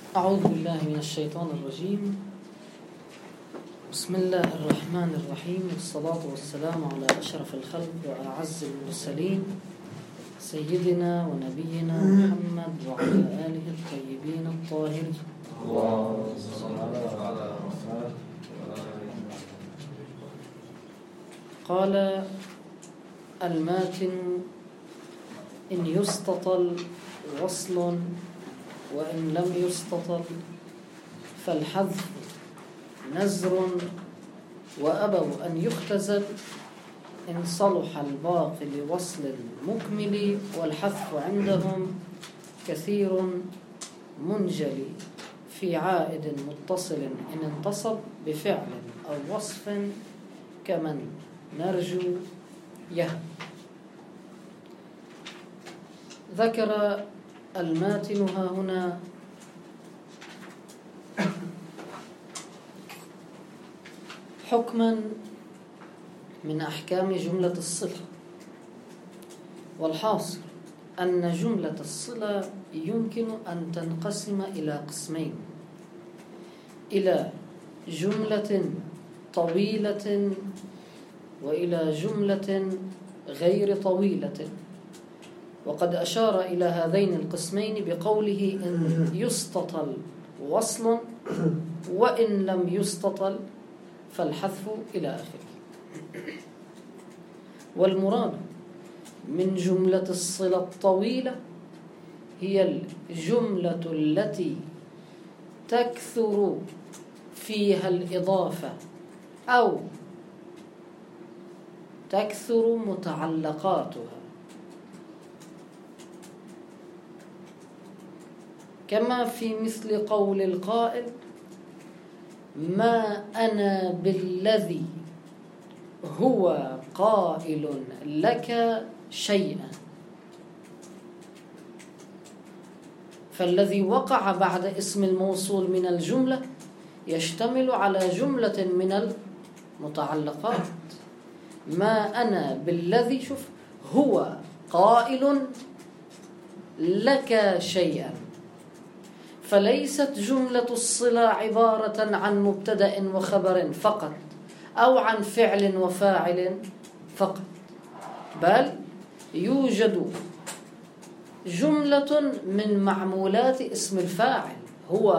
أعوذ بالله من الشيطان الرجيم. بسم الله الرحمن الرحيم، والصلاة والسلام على أشرف الخلق وأعز المرسلين سيدنا ونبينا محمد وعلى آله الطيبين الطاهرين. قال الماتن: إن يستطل وصل وإن لم يستطل فالحذف نزر، وأبوا أن يختزل إن صلح الباقي لوصل مكمل، والحذف عندهم كثير منجلي في عائد متصل إن انتصب بفعل أو وصف كمن نرجو يهب. ذكر الماتن ها هنا حكما من أحكام جملة الصلة، والحاصل أن جملة الصلة يمكن أن تنقسم إلى قسمين: إلى جملة طويلة وإلى جملة غير طويلة. وقد أشار إلى هذين القسمين بقوله: إن يستطل وصل وإن لم يستطل فالحذف إلى آخره. والمراد من جملة الصلة الطويلة هي الجملة التي تكثر فيها الإضافة أو تكثر متعلقاتها، كما في مثل قول القائل: ما أنا بالذي هو قائل لك شيئا. فالذي وقع بعد اسم الموصول من الجملة يشتمل على جملة من المتعلقات. ما أنا بالذي، شوف، هو قائل لك شيئا، فليست جملة الصلة عبارة عن مبتدأ وخبر فقط أو عن فعل وفاعل فقط، بل يوجد جملة من معمولات اسم الفاعل. هو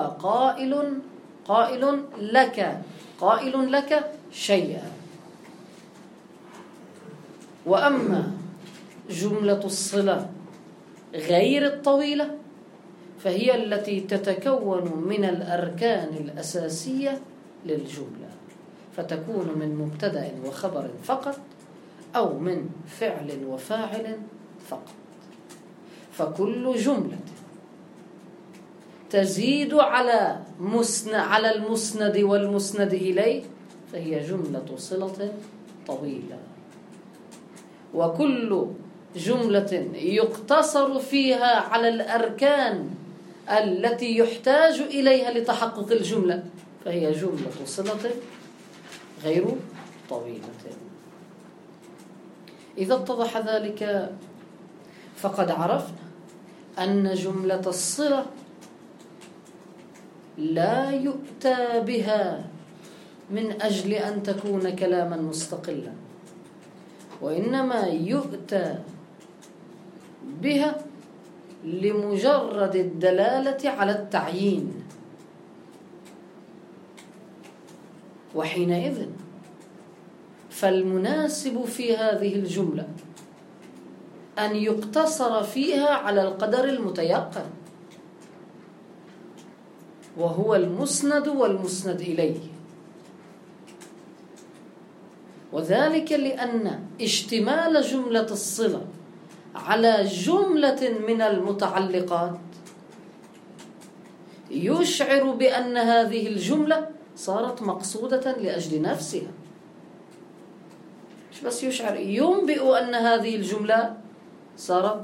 قائل لك شيئا. وأما جملة الصلة غير الطويلة فهي التي تتكون من الأركان الأساسية للجملة، فتكون من مبتدأ وخبر فقط أو من فعل وفاعل فقط. فكل جملة تزيد على المسند والمسند إليه فهي جملة صلة طويلة، وكل جملة يقتصر فيها على الأركان التي يحتاج إليها لتحقق الجملة فهي جملة صلة غير طويلة. إذا اتضح ذلك فقد عرفنا أن جملة الصلة لا يؤتى بها من أجل أن تكون كلاما مستقلا، وإنما يؤتى بها لمجرد الدلالة على التعيين. وحينئذ فالمناسب في هذه الجملة أن يقتصر فيها على القدر المتيقن، وهو المسند والمسند إليه. وذلك لأن اشتمال جملة الصلة على جملة من المتعلقات يشعر بأن هذه الجملة صارت مقصودة لأجل نفسها. مش بس يشعر، ينبئ أن هذه الجملة صارت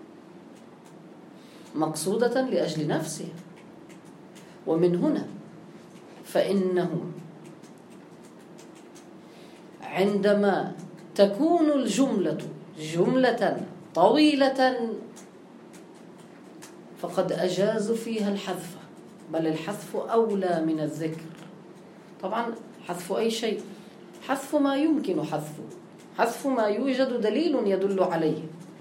مقصودة لأجل نفسها. ومن هنا فإنه عندما تكون الجملة جملة طويلة فقد أجازوا فيها الحذف بل الحذف أولى من الذكر. طبعا حذف أي شيء، حذف ما يمكن حذفه، حذف ما يوجد دليل يدل عليه.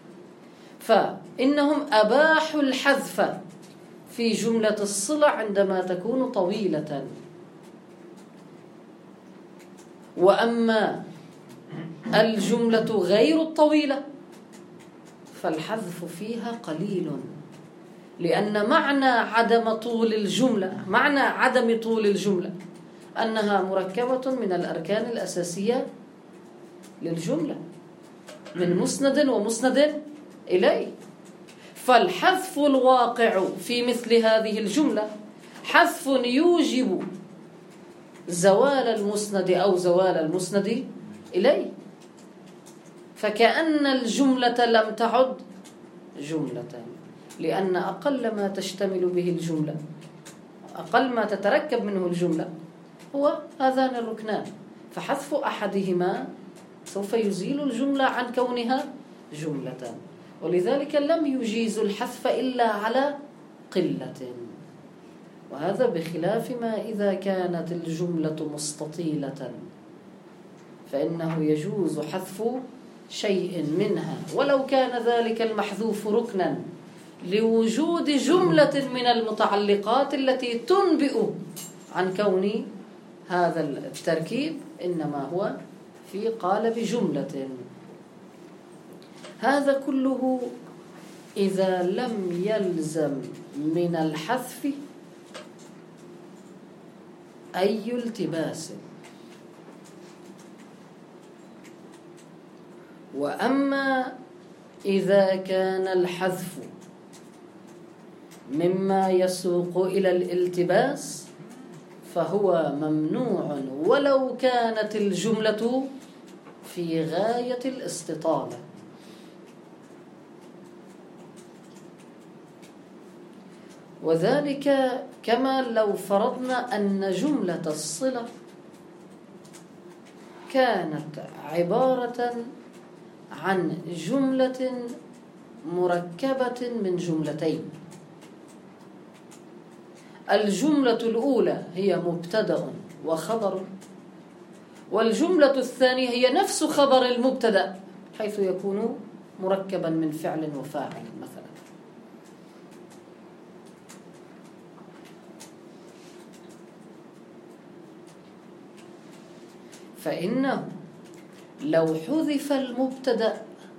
فإنهم أباحوا الحذف في جملة الصلة عندما تكون طويلة، وأما الجملة غير الطويلة فالحذف فيها قليل، لأن معنى عدم طول الجملة، معنى عدم طول الجملة أنها مركبة من الأركان الأساسية للجملة، من مسند ومسند إليه. فالحذف الواقع في مثل هذه الجملة حذف يوجب زوال المسند أو زوال المسند إليه، فكأن الجملة لم تعد جملة، لأن أقل ما تشتمل به الجملة، أقل ما تتركب منه الجملة هو هذان الركنان، فحذف أحدهما سوف يزيل الجملة عن كونها جملة. ولذلك لم يجيزوا الحذف إلا على قلة، وهذا بخلاف ما إذا كانت الجملة مستطيلة فإنه يجوز حذف شيء منها ولو كان ذلك المحذوف ركنا، لوجود جملة من المتعلقات التي تنبئ عن كون هذا التركيب إنما هو في قالب جملة. هذا كله إذا لم يلزم من الحذف أي التباس. وأما إذا كان الحذف مما يسوق إلى الالتباس فهو ممنوع ولو كانت الجملة في غاية الاستطالة. وذلك كما لو فرضنا أن جملة الصلة كانت عبارة عن جملة مركبة من جملتين، الجملة الأولى هي مبتدأ وخبر، والجملة الثانية هي نفس خبر المبتدأ حيث يكون مركبا من فعل وفاعل مثلا. فإنه لو حذف المبتدأ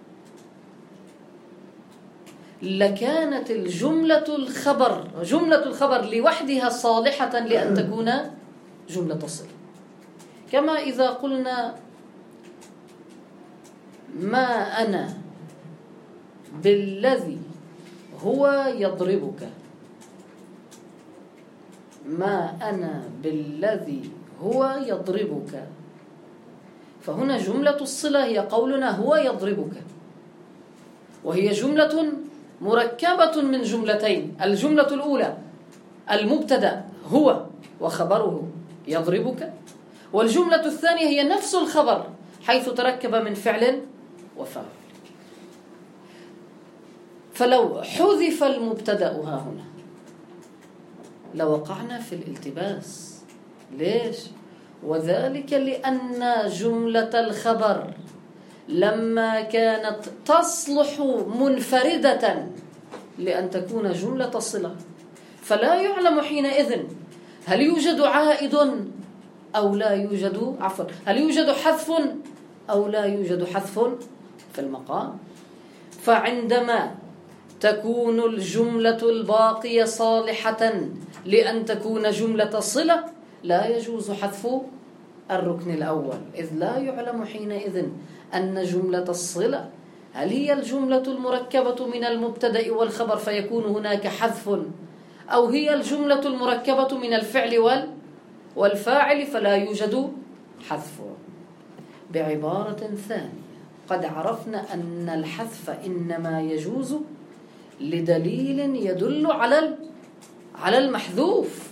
لكانت جملة الخبر لوحدها صالحة لأن تكون جملة صلة. كما إذا قلنا ما أنا بالذي هو يضربك، ما أنا بالذي هو يضربك، فهنا جملة الصلة هي قولنا هو يضربك، وهي جملة مركبة من جملتين، الجملة الأولى المبتدأ هو وخبره يضربك، والجملة الثانية هي نفس الخبر حيث تركب من فعل وفاعل. فلو حذف المبتدأ ها هنا لوقعنا في الالتباس. ليش؟ وذلك لأن جملة الخبر لما كانت تصلح منفردة لأن تكون جملة صلة فلا يعلم حينئذ هل يوجد عائد أو لا يوجد، هل يوجد حذف أو لا يوجد حذف في المقام. فعندما تكون الجملة الباقية صالحة لأن تكون جملة صلة لا يجوز حذف الركن الأول، إذ لا يعلم حينئذ أن جملة الصلة هل هي الجملة المركبة من المبتدأ والخبر فيكون هناك حذف، أو هي الجملة المركبة من الفعل والفاعل فلا يوجد حذف. بعبارة ثانية قد عرفنا أن الحذف إنما يجوز لدليل يدل على المحذوف،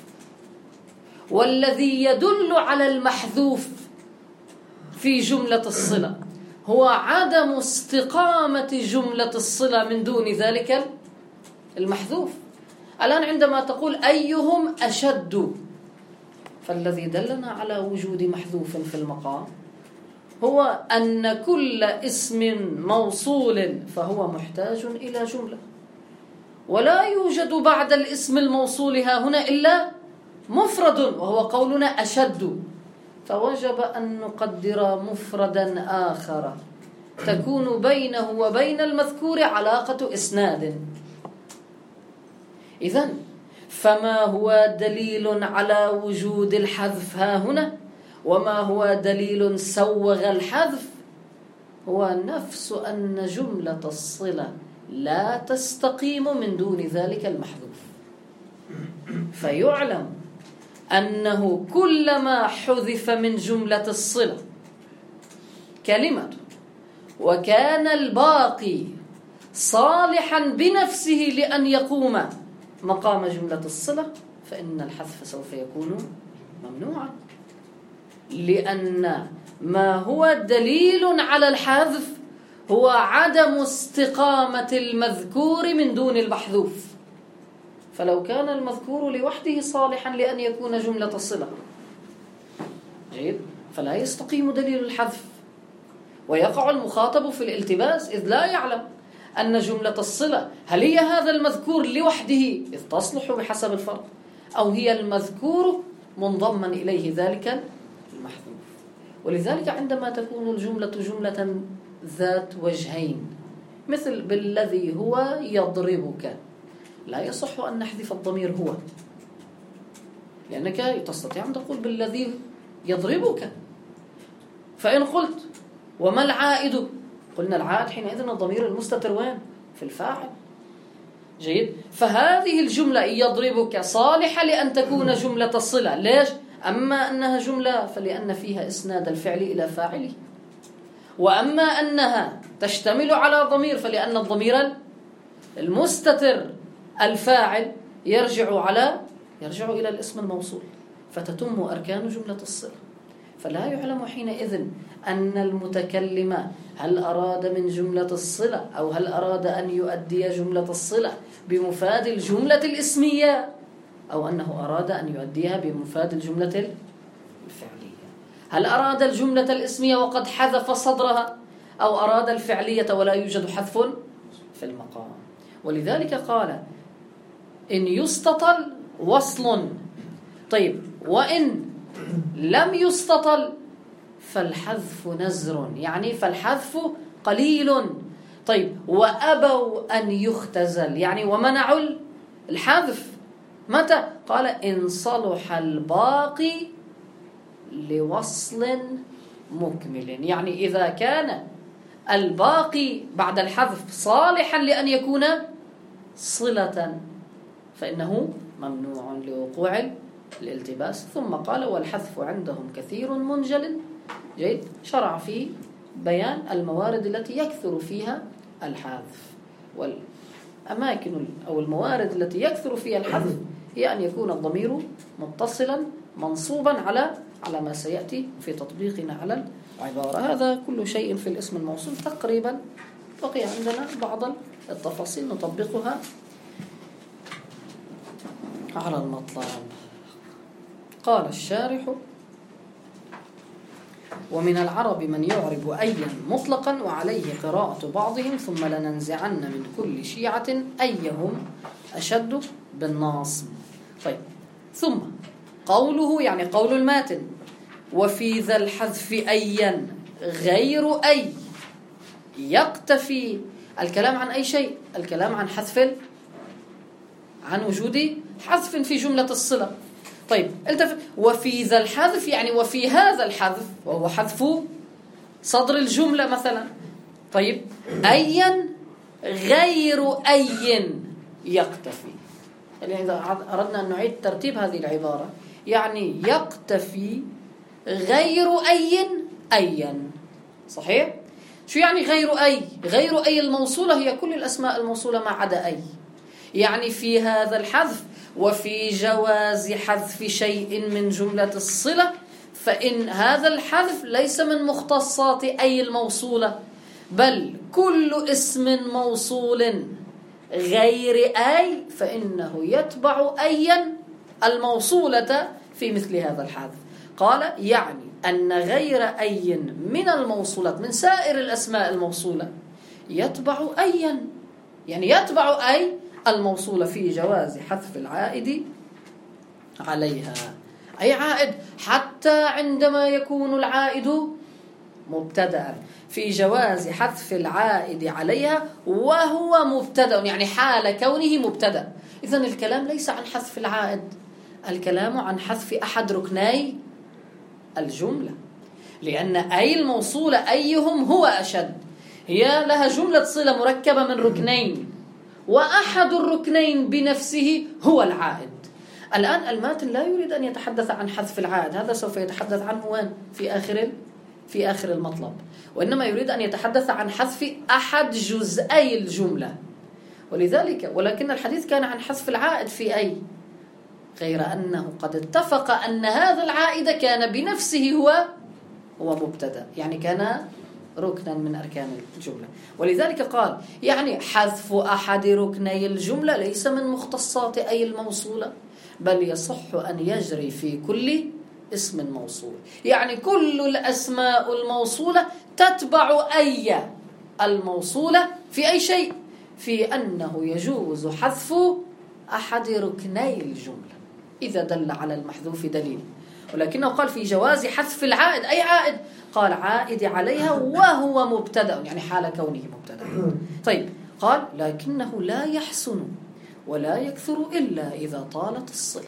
والذي يدل على المحذوف في جملة الصلة هو عدم استقامة جملة الصلة من دون ذلك المحذوف. الآن عندما تقول أيهم أشد، فالذي دلنا على وجود محذوف في المقام هو أن كل اسم موصول فهو محتاج إلى جملة، ولا يوجد بعد الاسم الموصول ها هنا إلا مفرد وهو قولنا أشد، فوجب أن نقدر مفردا آخر تكون بينه وبين المذكور علاقة إسناد. إذن فما هو دليل على وجود الحذف ها هنا وما هو دليل سوغ الحذف؟ هو نفس أن جملة الصلة لا تستقيم من دون ذلك المحذوف، فيعلم أنه كلما حذف من جملة الصلة كلمة وكان الباقي صالحا بنفسه لأن يقوم مقام جملة الصلة فإن الحذف سوف يكون ممنوعا، لأن ما هو دليل على الحذف هو عدم استقامة المذكور من دون المحذوف. فلو كان المذكور لوحده صالحا لأن يكون جملة الصلة جيد فلا يستقيم دليل الحذف، ويقع المخاطب في الالتباس إذ لا يعلم أن جملة الصلة هل هي هذا المذكور لوحده إذ تصلح بحسب الفرق أو هي المذكور منضما إليه ذلك المحذوف. ولذلك عندما تكون الجملة جملة ذات وجهين مثل بالذي هو يضربك لا يصح أن نحذف الضمير هو، لأنك تستطيع أن تقول بالذي يضربك. فإن قلت وما العائد؟ قلنا العائد حينئذ الضمير المستتر وين؟ في الفاعل جيد. فهذه الجملة يضربك صالحة لأن تكون جملة الصلة. ليش؟ أما أنها جملة فلأن فيها إسناد الفعل إلى فاعله، وأما أنها تشتمل على ضمير فلأن الضمير المستتر الفاعل يرجع إلى الاسم الموصول، فتتم أركان جملة الصلة. فلا يعلم حينئذ أن المتكلم هل أراد من جملة الصلة أو هل أراد أن يؤدي جملة الصلة بمفاد الجملة الاسمية أو أنه أراد أن يؤديها بمفاد الجملة الفعلية. هل أراد الجملة الاسمية وقد حذف صدرها أو أراد الفعلية ولا يوجد حذف في المقام. ولذلك قال إن يستطل وصل. طيب وإن لم يستطل فالحذف نزر، يعني فالحذف قليل. طيب وأبوا أن يختزل، يعني ومنعوا الحذف متى؟ قال إن صلح الباقي لوصل مكمل، يعني إذا كان الباقي بعد الحذف صالحا لأن يكون صلة فإنه ممنوع لوقوع الالتباس. ثم قال والحذف عندهم كثير منجل جيد، شرع في بيان الموارد التي يكثر فيها الحذف. والأماكن أو الموارد التي يكثر فيها الحذف هي أن يكون الضمير متصلا منصوبا على ما سيأتي في تطبيقنا على العبارة. هذا كل شيء في الاسم الموصول تقريبا. بقي عندنا بعض التفاصيل نطبقها على المطلب. قال الشارح ومن العرب من يعرب أيا مطلقا وعليه قراءة بعضهم ثم لننزعن من كل شيعة أيهم أشد بالناصب. طيب ثم قوله يعني قول الماتن وفي ذا الحذف أيا غير أي يقتفي الكلام عن أي شيء؟ الكلام عن حذف، عن وجود حذف في جملة الصلة. طيب وفي ذا الحذف يعني وفي هذا الحذف وهو حذف صدر الجملة مثلا. طيب أيا غير أي يقتفي، يعني إذا أردنا أن نعيد ترتيب هذه العبارة يعني يقتفي غير أيا صحيح؟ شو يعني غير أي؟ غير أي الموصولة هي كل الأسماء الموصولة ما عدا أي، يعني في هذا الحذف وفي جواز حذف شيء من جملة الصلة، فإن هذا الحذف ليس من مختصات أي الموصولة، بل كل اسم موصول غير أي فإنه يتبع أيا الموصولة في مثل هذا الحذف. قال يعني أن غير أي من الموصولات من سائر الأسماء الموصولة يتبع أيا، يعني يتبع أي الموصولة في جواز حذف العائد عليها. أي عائد حتى عندما يكون العائد مبتدأ، في جواز حذف العائد عليها وهو مبتدأ، يعني حال كونه مبتدأ. إذن الكلام ليس عن حذف العائد، الكلام عن حذف أحد ركني الجملة، لأن أي الموصولة أيهم هو أشد، هي لها جملة صلة مركبة من ركنين، وأحد الركنين بنفسه هو العائد. الآن الماتن لا يريد أن يتحدث عن حذف العائد، هذا سوف يتحدث عنه وين؟ في آخر المطلب، وإنما يريد أن يتحدث عن حذف أحد جزئي الجملة. ولكن الحديث كان عن حذف العائد في أي، غير أنه قد اتفق أن هذا العائد كان بنفسه هو مبتدأ، يعني كان ركنا من أركان الجملة. ولذلك قال يعني حذف أحد ركني الجملة ليس من مختصات أي الموصولة، بل يصح أن يجري في كل اسم موصول، يعني كل الأسماء الموصولة تتبع أي الموصولة في أي شيء، في أنه يجوز حذف أحد ركني الجملة إذا دل على المحذوف دليل. ولكنه قال في جواز حذف العائد، أي عائد؟ قال عائد عليها وهو مبتدأ، يعني حال كونه مبتدأ. طيب قال لكنه لا يحسن ولا يكثر إلا إذا طالت الصلة،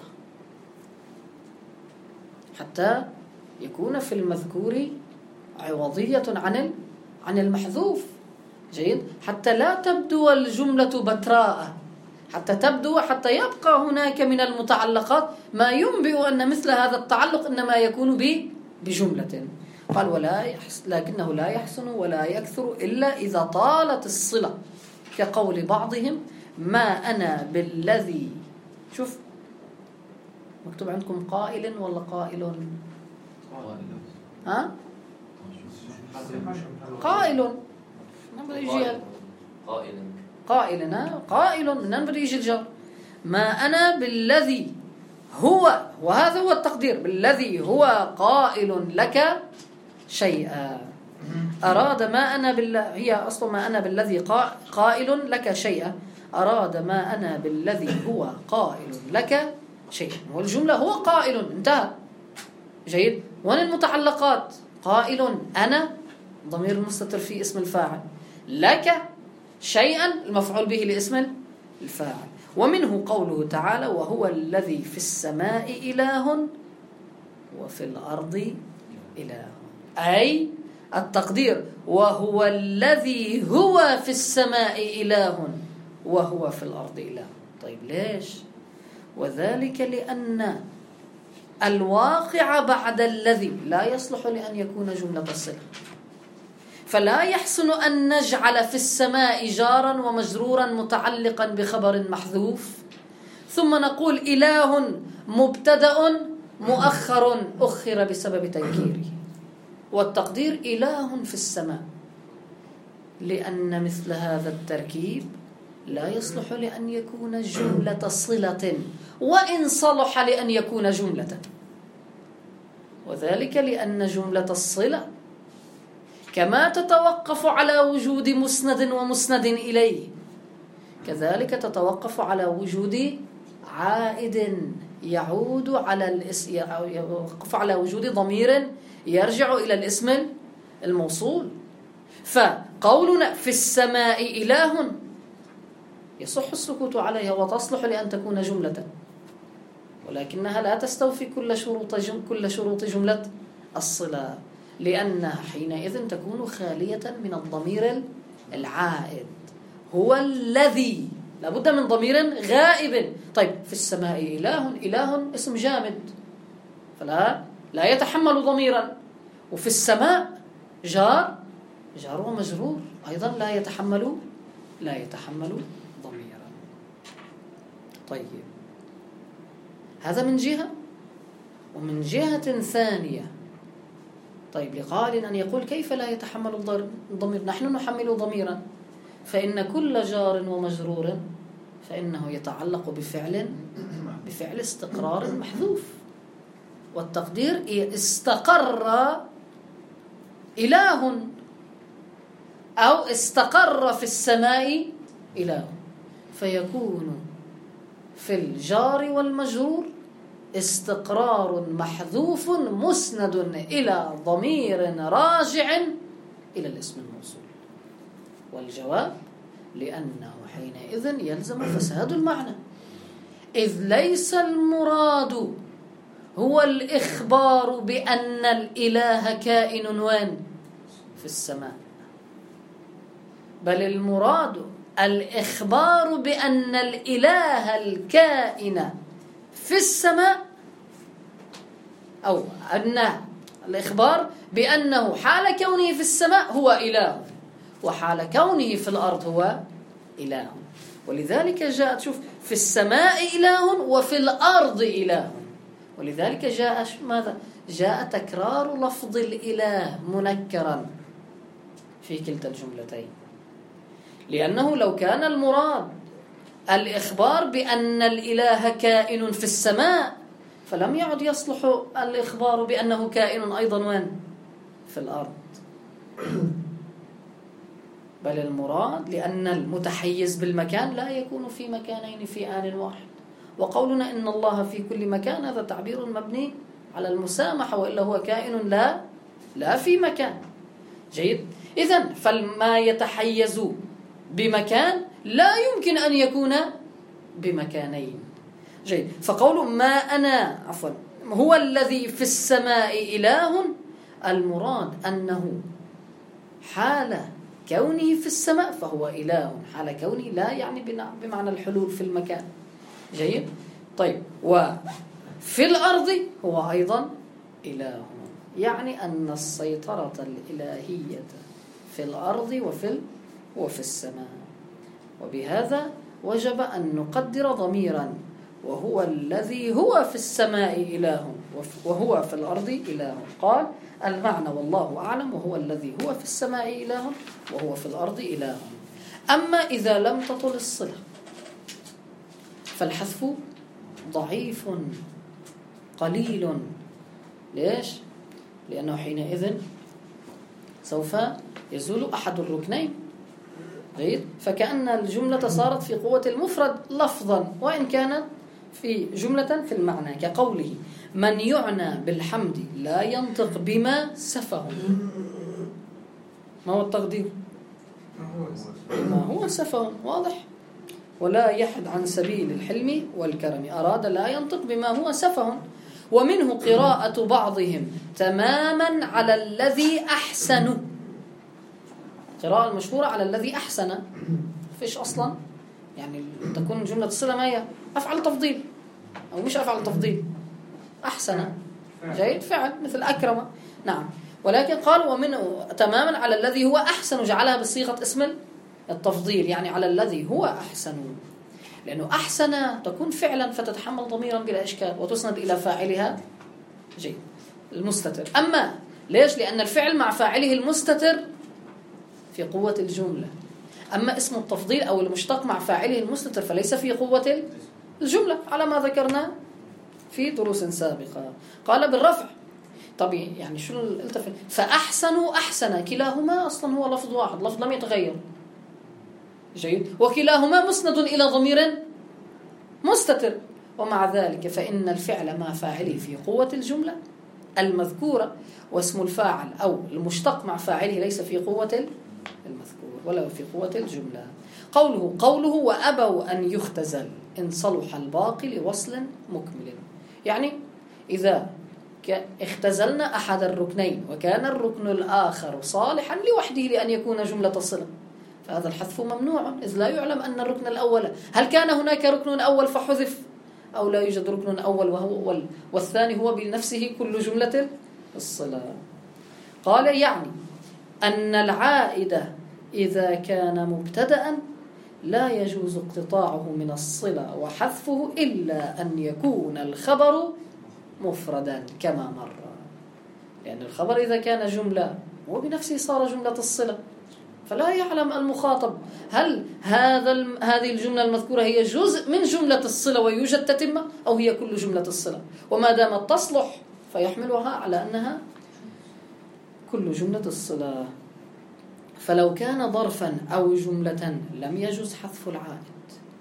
حتى يكون في المذكور عوضية عن المحذوف. جيد، حتى لا تبدو الجملة بتراء، حتى يبقى هناك من المتعلقات ما ينبئ أن مثل هذا التعلق إنما يكون بجملة. قال لكنه لا يحسن ولا يكثر إلا إذا طالت الصلة، كقول بعضهم ما أنا بالذي، شوف مكتوب عندكم قائل ولا قائل؟ ها؟ قائل. قائل من بده يجي الجر. ما أنا بالذي هو، وهذا هو التقدير، بالذي هو قائل لك شيئا. أراد ما أنا هي أصلا ما أنا بالذي قائل لك شيئا، أراد ما أنا بالذي هو قائل لك شيئا، والجملة هو قائل، انتهى. جيد، وين المتعلقات؟ قائل أنا ضمير مستتر في اسم الفاعل، لك شيئا المفعول به لاسم الفاعل. ومنه قوله تعالى وهو الذي في السماء إله وفي الأرض إله، أي التقدير وهو الذي هو في السماء إله وهو في الأرض إله. طيب ليش؟ وذلك لأن الواقع بعد الذي لا يصلح لأن يكون جملة الصلة، فلا يحسن أن نجعل في السماء جارا ومجرورا متعلقا بخبر محذوف ثم نقول إله مبتدأ مؤخر أخر بسبب تنكيره، والتقدير إله في السماء، لأن مثل هذا التركيب لا يصلح لأن يكون جملة صلة، وإن صلح لأن يكون جملة، وذلك لأن جملة الصلة كما تتوقف على وجود مسند ومسند إليه، كذلك تتوقف على وجود عائد يعود يوقف على وجود ضمير يرجع إلى الاسم الموصول. فقولنا في السماء إله يصح السكوت عليها وتصلح لأن تكون جملة، ولكنها لا تستوفي كل شروط جملة الصلة، لأنها حينئذ تكون خالية من الضمير العائد. هو الذي لابد من ضمير غائب. طيب في السماء إله اسم جامد فلا يتحمل ضميرا، وفي السماء جار ومجرور أيضا لا يتحمل ضميرا. طيب هذا من جهة. ومن جهة ثانية، طيب لقائل أن يقول كيف لا يتحمل الضمير؟ نحن نحمل ضميرا، فإن كل جار ومجرور فإنه يتعلق بفعل استقرار محذوف، والتقدير استقر إله أو استقر في السماء إله، فيكون في الجار والمجرور استقرار محذوف مسند إلى ضمير راجع إلى الاسم الموصول. والجواب لأنه حينئذ يلزم فساد المعنى، إذ ليس المراد هو الإخبار بأن الإله كائن وين في السماء، بل المراد الإخبار بأن الإله الكائن في السماء، أو أن الإخبار بأنه حال كونه في السماء هو إله، وحال كونه في الأرض هو إله. ولذلك جاءت شوف في السماء إله وفي الأرض إله، ولذلك جاء ماذا؟ جاء تكرار لفظ الإله منكرا في كلتا الجملتين، لأنه لو كان المراد الإخبار بأن الإله كائن في السماء فلم يعد يصلح الإخبار بأنه كائن أيضا وين في الأرض، بل المراد لأن المتحيز بالمكان لا يكون في مكانين في آن واحد. وقولنا إن الله في كل مكان هذا تعبير مبني على المسامحة، وإلا هو كائن لا في مكان. جيد. إذن فما يتحيز بمكان لا يمكن أن يكون بمكانين. جيد. فقول ما أنا هو الذي في السماء إله، المراد أنه حال كونه في السماء فهو إله، حال كونه لا يعني بمعنى الحلول في المكان. جيد. طيب وفي الأرض هو أيضا إله، يعني أن السيطرة الإلهية في الأرض وفي السماء. وبهذا وجب أن نقدر ضميرا وهو الذي هو في السماء إله وهو في الأرض إله. قال المعنى والله أعلم وهو الذي هو في السماء إله وهو في الأرض إله. أما إذا لم تطل الصلة فالحذف ضعيف قليل. ليش؟ لأنه حينئذ سوف يزول أحد الركنين. جيد. فكأن الجملة صارت في قوة المفرد لفظا وإن كانت في جملة في المعنى، كقوله من يعنى بالحمد لا ينطق بما سفه. ما هو التقدير؟ ما هو سفه، واضح. ولا يحد عن سبيل الحلم والكرم، أراد لا ينطق بما هو سفه. ومنه قراءة بعضهم تماما على الذي أحسن، قراءة المشهورة على الذي أحسن. فيش أصلا يعني تكون جملة الصلة ما هي أفعل تفضيل أو مش أفعل تفضيل، أحسن. جيد. فعل مثل أكرم. نعم. ولكن قال ومنه تماما على الذي هو أحسن، جعلها بصيغة اسم التفضيل، يعني على الذي هو أحسن، لأنه أحسن تكون فعلا فتتحمل ضميرا بلا إشكال وتسند إلى فاعلها. جيد. المستتر. أما ليش؟ لأن الفعل مع فاعله المستتر في قوة الجملة، أما اسم التفضيل أو المشتق مع فاعله المستتر فليس في قوة الجملة على ما ذكرنا في دروس سابقة. قال بالرفع. طبيعي يعني شو الالتفت؟ فأحسنوا أحسن، كلاهما أصلا هو لفظ واحد، لفظ لم يتغير. جيد. وكلاهما مسند إلى ضمير مستتر، ومع ذلك فإن الفعل مع فاعله في قوة الجملة المذكورة، واسم الفاعل أو المشتق مع فاعله ليس في قوة المذكور ولا في قوة الجملة. قوله وأبوا أن يختزل إن صلح الباقي لوصل مكمل، يعني إذا اختزلنا أحد الركنين وكان الركن الآخر صالحا لوحده لأن يكون جملة صلة فهذا الحذف ممنوع، إذ لا يعلم أن الركن الأول هل كان هناك ركن أول فحذف أو لا يوجد ركن أول والثاني هو بنفسه كل جملة الصلة. قال يعني أن العائد إذا كان مبتدأ لا يجوز اقتطاعه من الصلة وحذفه إلا أن يكون الخبر مفردا كما مر، لأن الخبر إذا كان جملة هو بنفسه صار جملة الصلة. فلا يعلم المخاطب هل هذه الجملة المذكورة هي جزء من جملة الصلة ويوجد تتمة، أو هي كل جملة الصلة. وما دامت تصلح فيحملها على أنها كل جملة الصلة. فلو كان ظرفا أو جملة لم يجوز حذف العائد،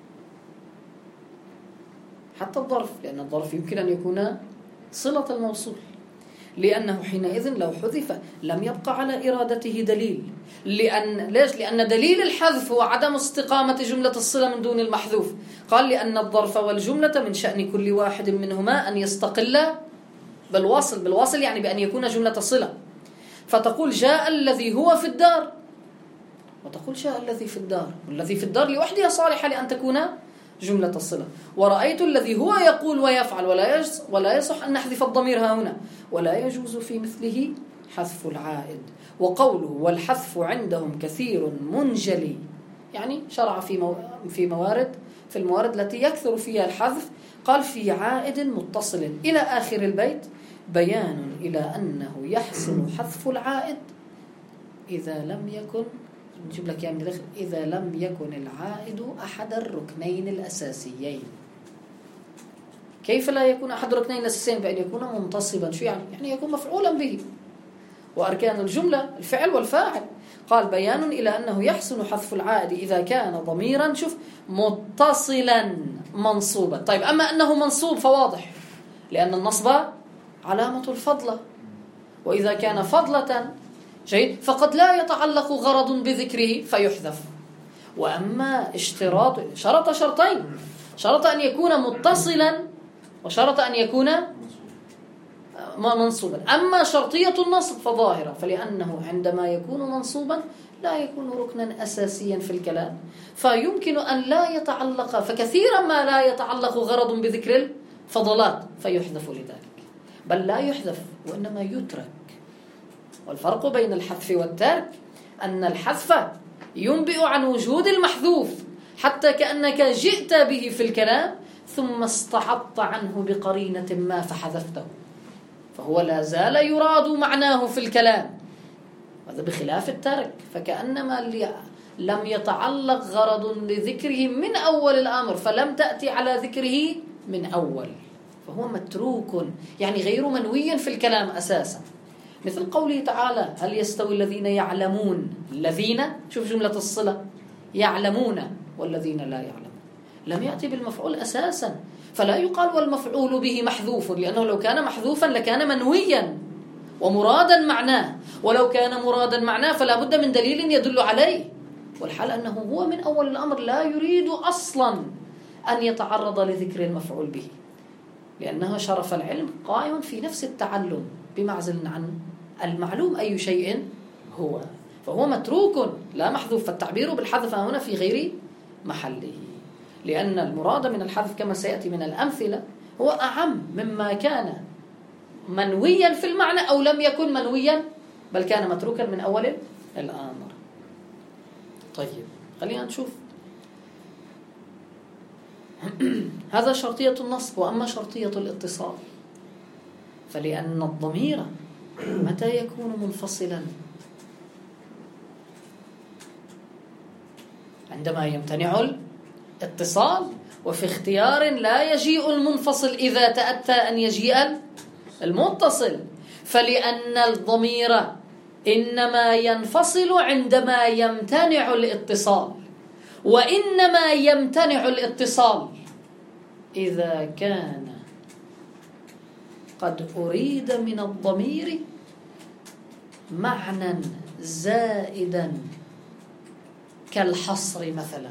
حتى الظرف، لأن الظرف يمكن أن يكون صلة الموصول، لأنه حينئذ لو حذف لم يبقى على إرادته دليل. ليش؟ لأن دليل الحذف هو عدم استقامة جملة الصلة من دون المحذوف. قال لأن الظرف والجملة من شأن كل واحد منهما أن يستقل بالواصل يعني بأن يكون جملة صلة. فتقول جاء الذي هو في الدار، وتقول جاء الذي في الدار، والذي في الدار لوحدها صالحة لأن تكون جملة الصلة. ورأيت الذي هو يقول ويفعل، ولا يصح أن نحذف الضمير هنا، ولا يجوز في مثله حذف العائد. وقوله والحذف عندهم كثير منجلي، يعني شرع في الموارد التي يكثر فيها الحذف. قال في عائد متصل إلى آخر البيت بيان إلى أنه يحسن حذف العائد إذا لم يكن، نجيب لك يعني داخل، إذا لم يكن العائد أحد الركنين الأساسيين. كيف لا يكون أحد الركنين الأساسيين؟ بأن يكون منتصبا. شو يعني؟ يعني يكون مفعولا به. وأركان الجملة الفعل والفاعل. قال بيان إلى أنه يحسن حذف العائد إذا كان ضميرا، شوف، متصلا منصوبا. طيب أما أنه منصوب فواضح، لأن النصب علامة الفضلة، وإذا كان فضلة جيد فقد لا يتعلق غرض بذكره فيحذف. وأما شرط شرطين، شرط أن يكون متصلا وشرط أن يكون منصوبا. أما شرطية النصب فظاهرة، فلأنه عندما يكون منصوبا لا يكون ركنا أساسيا في الكلام، فيمكن أن لا يتعلق، فكثيرا ما لا يتعلق غرض بذكر الفضلات فيحذف لذلك. بل لا يحذف وإنما يترك. والفرق بين الحذف والترك أن الحذف ينبئ عن وجود المحذوف حتى كأنك جئت به في الكلام ثم استعضت عنه بقرينة ما فحذفته، فهو لا زال يراد معناه في الكلام. هذا بخلاف الترك، فكأنما لم يتعلق غرض لذكره من أول الأمر فلم تأتي على ذكره من أول، فهو متروك، يعني غير منوي في الكلام أساسا. مثل قوله تعالى هل يستوي الذين يعلمون، الذين، شوف جملة الصلة، يعلمون والذين لا يعلمون، لم يأتي بالمفعول أساسا، فلا يقال والمفعول به محذوف، لأنه لو كان محذوفا لكان منويا ومرادا معناه، ولو كان مرادا معناه فلا بد من دليل يدل عليه. والحال أنه هو من أول الأمر لا يريد أصلا أن يتعرض لذكر المفعول به، لأنه شرف العلم قائم في نفس التعلم بمعزل عن المعلوم أي شيء هو، فهو متروك لا محذوف. فالتعبير بالحذف هنا في غير محله، لأن المراد من الحذف كما سيأتي من الأمثلة هو أعم مما كان منويا في المعنى أو لم يكن منويا بل كان متروكا من أول الأمر. طيب خلينا نشوف هذا شرطية النصب. وأما شرطية الاتصال فلأن الضمير متى يكون منفصلا؟ عندما يمتنع الاتصال، وفي اختيار لا يجيء المنفصل إذا تأتى أن يجيء المتصل. فلأن الضمير إنما ينفصل عندما يمتنع الاتصال، وإنما يمتنع الاتصال إذا كان قد أريد من الضمير معنى زائدا كالحصر مثلا،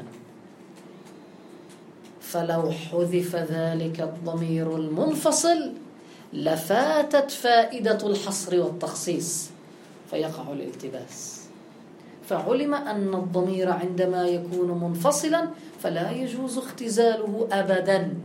فلو حذف ذلك الضمير المنفصل لفاتت فائدة الحصر والتخصيص فيقع الالتباس. فعلم أن الضمير عندما يكون منفصلا فلا يجوز اختزاله أبدا،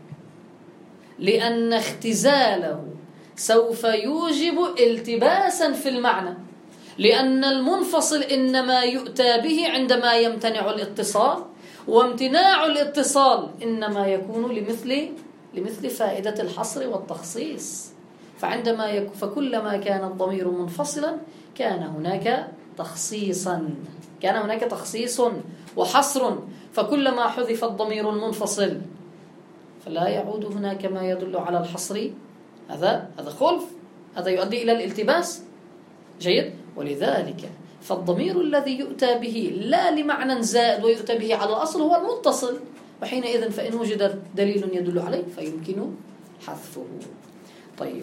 لأن اختزاله سوف يوجب التباسا في المعنى، لأن المنفصل إنما يؤتى به عندما يمتنع الاتصال، وامتناع الاتصال إنما يكون لمثل فائدة الحصر والتخصيص. فكلما كان الضمير منفصلا كان هناك تخصيصا، كان هناك تخصيص وحصر، فكلما حذف الضمير المنفصل فلا يعود هنا كما يدل على الحصر، هذا خلف، هذا يؤدي إلى الالتباس. جيد. ولذلك فالضمير الذي يؤتى به لا لمعنى زائد ويؤتى به على الأصل هو المتصل، وحينئذ فإن وجد دليل يدل عليه فيمكن حذفه. طيب،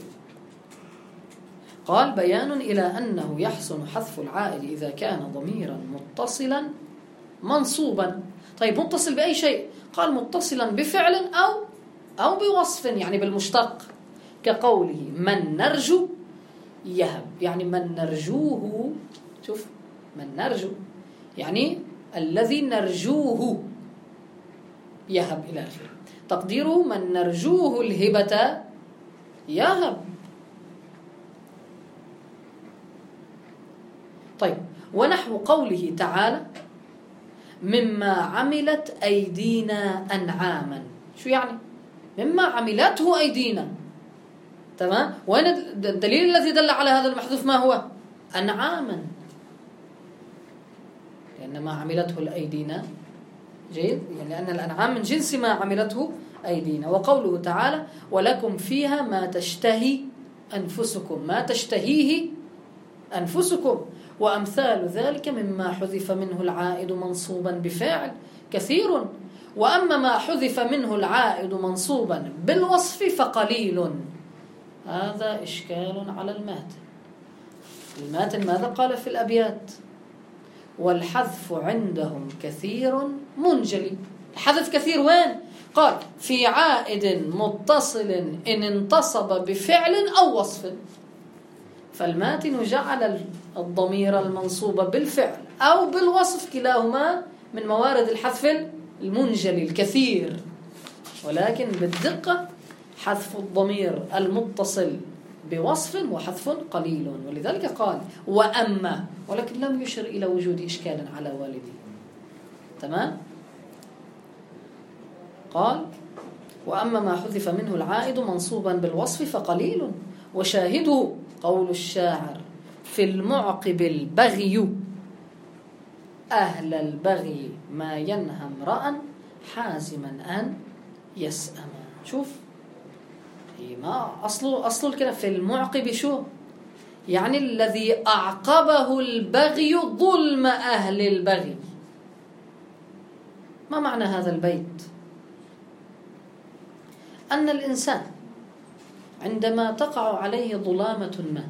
قال بيان إلى أنه يحسن حذف العائد إذا كان ضميرا متصلا منصوبا. طيب، متصل بأي شيء؟ قال متصلا بفعل أو بوصف، يعني بالمشتق، كقوله من نرجو يهب، يعني من نرجوه، شوف، من نرجو يعني الذي نرجوه يهب إلى آخره. تقديره من نرجوه الهبة يهب. طيب، ونحو قوله تعالى مما عملت أيدينا أنعاما، شو يعني؟ مما عملته أيدينا، تمام؟ وين الدليل الذي دل على هذا المحذوف؟ ما هو؟ أنعاما، لأن ما عملته الأيدينا. جيد، يعني لأن الأنعام من جنس ما عملته أيدينا. وقوله تعالى ولكم فيها ما تشتهي أنفسكم، ما تشتهيه أنفسكم، وأمثال ذلك مما حذف منه العائد منصوبا بفاعل كثير، وأما ما حذف منه العائد منصوبا بالوصف فقليل. هذا إشكال على الماتن ماذا قال في الأبيات؟ والحذف عندهم كثير منجلي. الحذف كثير وين؟ قال في عائد متصل إن انتصب بفعل أو وصف. فالماتن جعل الضمير المنصوب بالفعل أو بالوصف كلاهما من موارد الحذف المنجلي الكثير، ولكن بالدقة حذف الضمير المتصل بوصف وحذف قليل. ولذلك قال وأما، ولكن لم يشر إلى وجود إشكال على والده. تمام؟ قال وأما ما حذف منه العائد منصوبا بالوصف فقليل، وشاهده قول الشاعر في المعقب البغي أهل البغي ما ينهى امرأ حازما أن يسأم. شوف، ما أصل الكلام في المعقب شو؟ يعني الذي أعقبه البغي ظلم أهل البغي. ما معنى هذا البيت؟ أن الإنسان عندما تقع عليه ظلامة ما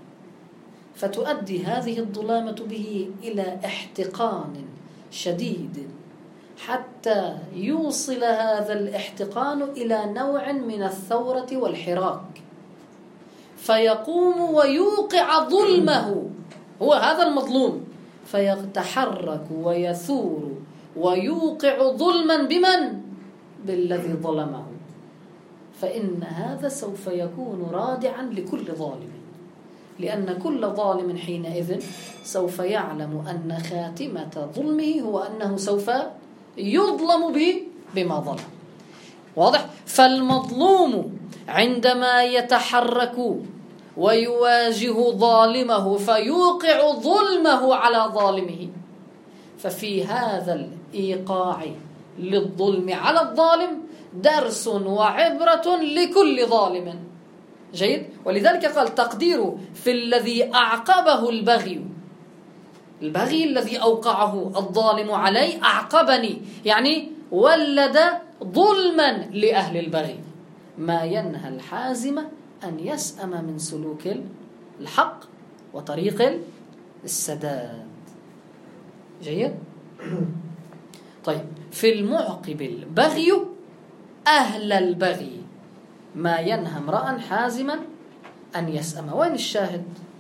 فتؤدي هذه الظلامة به إلى احتقان شديد حتى يوصل هذا الاحتقان إلى نوع من الثورة والحراك، فيقوم ويوقع ظلمه، هو هذا المظلوم، فيتحرك ويثور ويوقع ظلما بمن؟ بالذي ظلمه. فإن هذا سوف يكون رادعا لكل ظالم، لأن كل ظالم حينئذ سوف يعلم أن خاتمة ظلمه هو أنه سوف يظلم بما ظلم. واضح؟ فالمظلوم عندما يتحرك ويواجه ظالمه فيوقع ظلمه على ظالمه، ففي هذا الإيقاع للظلم على الظالم درس وعبرة لكل ظالم. جيد؟ ولذلك قال تقديره في الذي أعقبه البغي الذي أوقعه الظالم عليه أعقبني، يعني ولد ظلما لأهل البغي ما ينهى الحازم أن يسأم من سلوك الحق وطريق السداد. جيد؟ طيب، في المعقب البغي أهل البغي ما ينهى امرأ حازما أن يسأم. وين الشاهد؟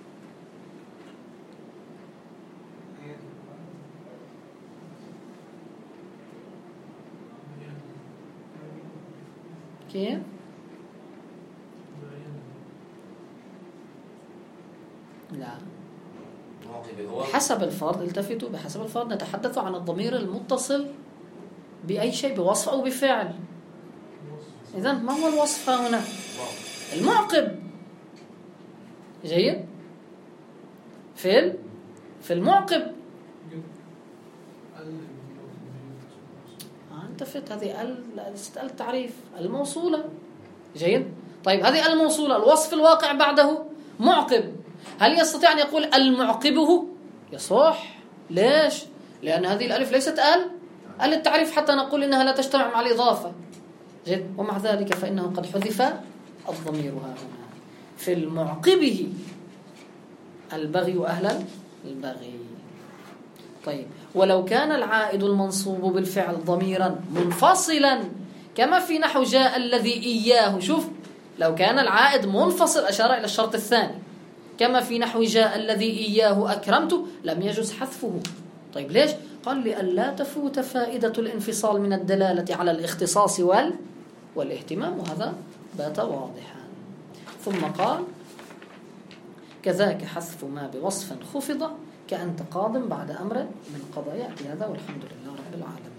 كيف؟ لا، حسب الفرد، التفتوا بحسب الفرد، نتحدث عن الضمير المتصل بأي شيء، بوصف أو بفعل. إذن ما هو الوصف هنا؟ المعقب. جيد؟ في المعقب أنت فت هذه التعريف الموصولة. جيد. طيب هذه الموصولة الوصف الواقع بعده معقب، هل يستطيع أن يقول المعقبه؟ يصح. ليش؟ لأن هذه الألف ليست التعريف حتى نقول إنها لا تجتمع مع الإضافة. جيد. ومع ذلك فإنه قد حذف الضمير هنا في المعقبه البغي أهل البغي. طيب ولو كان العائد المنصوب بالفعل ضميرا منفصلا كما في نحو جاء الذي إياه، شوف لو كان العائد منفصل أشار إلى الشرط الثاني، كما في نحو جاء الذي إياه أكرمت لم يجوز حذفه. طيب ليش؟ قال لألا تفوت فائدة الانفصال من الدلالة على الاختصاص والاهتمام، وهذا بات واضحا. ثم قال كذاك حذف ما بوصف خفض كأنت قادم بعد أمر من قضاء. يأتي هذا والحمد لله رب العالمين.